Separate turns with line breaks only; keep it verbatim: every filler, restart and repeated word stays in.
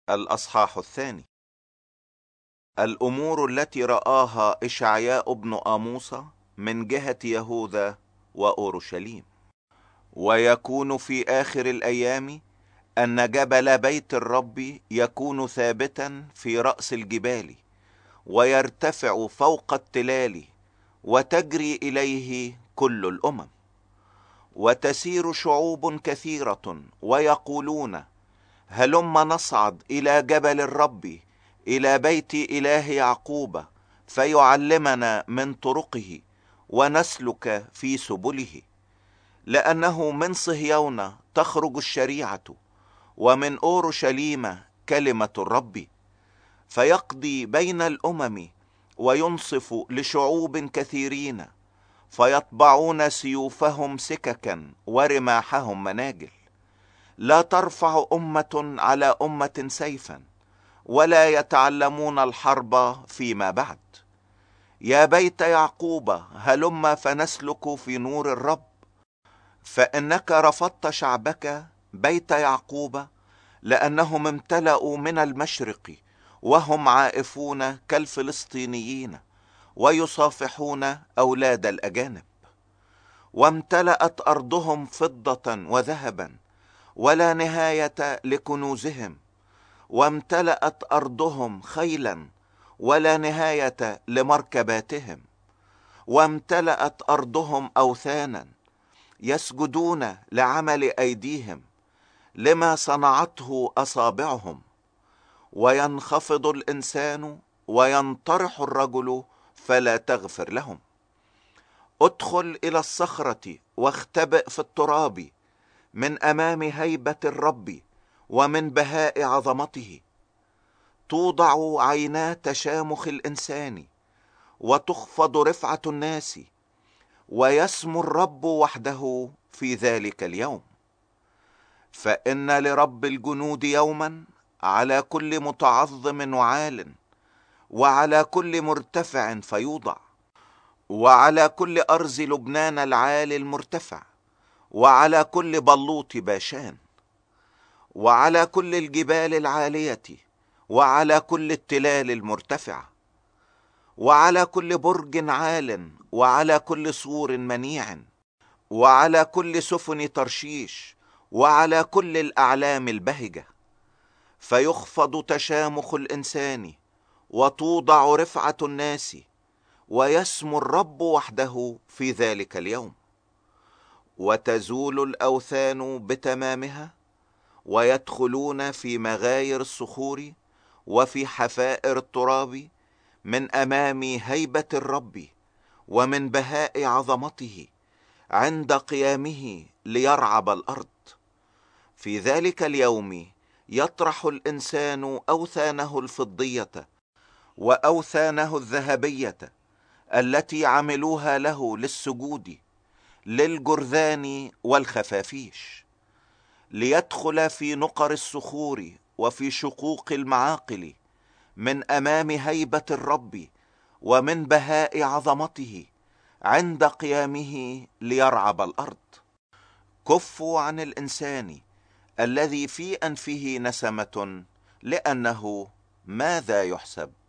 الأصحاح الثاني. الأمور التي رآها إشعياء بن آموس من جهة يهوذا وأورشليم. ويكون في آخر الأيام أن جبل بيت الرب يكون ثابتا في رأس الجبال، ويرتفع فوق التلال، وتجري إليه كل الأمم. وتسير شعوب كثيرة ويقولون: هلم نصعد إلى جبل الرب، إلى بيت إله يعقوب، فيعلمنا من طرقه ونسلك في سبله. لأنه من صهيون تخرج الشريعة، ومن أورشليم كلمة الرب. فيقضي بين الأمم وينصف لشعوب كثيرين، فيطبعون سيوفهم سككا ورماحهم مناجل. لا ترفع أمة على أمة سيفا، ولا يتعلمون الحرب فيما بعد. يا بيت يعقوب هلم فنسلك في نور الرب. فإنك رفضت شعبك بيت يعقوب، لأنهم امتلأوا من المشرق، وهم عائفون كالفلسطينيين، ويصافحون أولاد الأجانب. وامتلأت أرضهم فضة وذهبا، ولا نهاية لكنوزهم. وامتلأت أرضهم خيلا، ولا نهاية لمركباتهم. وامتلأت أرضهم أوثانا، يسجدون لعمل أيديهم، لما صنعته أصابعهم. وينخفض الإنسان وينطرح الرجل، فلا تغفر لهم. ادخل إلى الصخرة واختبئ في التراب، من أمام هيبة الرب ومن بهاء عظمته. توضع عينا تشامخ الإنسان، وتخفض رفعة الناس، ويسمو الرب وحده في ذلك اليوم. فإن لرب الجنود يوما على كل متعظم وعال، وعلى كل مرتفع فيوضع، وعلى كل أرز لبنان العالي المرتفع، وعلى كل بلوط باشان، وعلى كل الجبال العالية، وعلى كل التلال المرتفعة، وعلى كل برج عال، وعلى كل سور منيع، وعلى كل سفن ترشيش، وعلى كل الأعلام البهجة. فيخفض تشامخ الإنسان، وتوضع رفعة الناس، ويسمو الرب وحده في ذلك اليوم. وتزول الأوثان بتمامها، ويدخلون في مغاير الصخور وفي حفائر التراب، من أمام هيبة الرب ومن بهاء عظمته، عند قيامه ليرعب الأرض. في ذلك اليوم يطرح الإنسان أوثانه الفضية وأوثانه الذهبية، التي عملوها له للسجود، للجرذان والخفافيش، ليدخل في نقر الصخور وفي شقوق المعاقل، من أمام هيبة الرب ومن بهاء عظمته، عند قيامه ليرعب الأرض. كفوا عن الإنسان الذي في أنفه نسمة، لأنه ماذا يحسب؟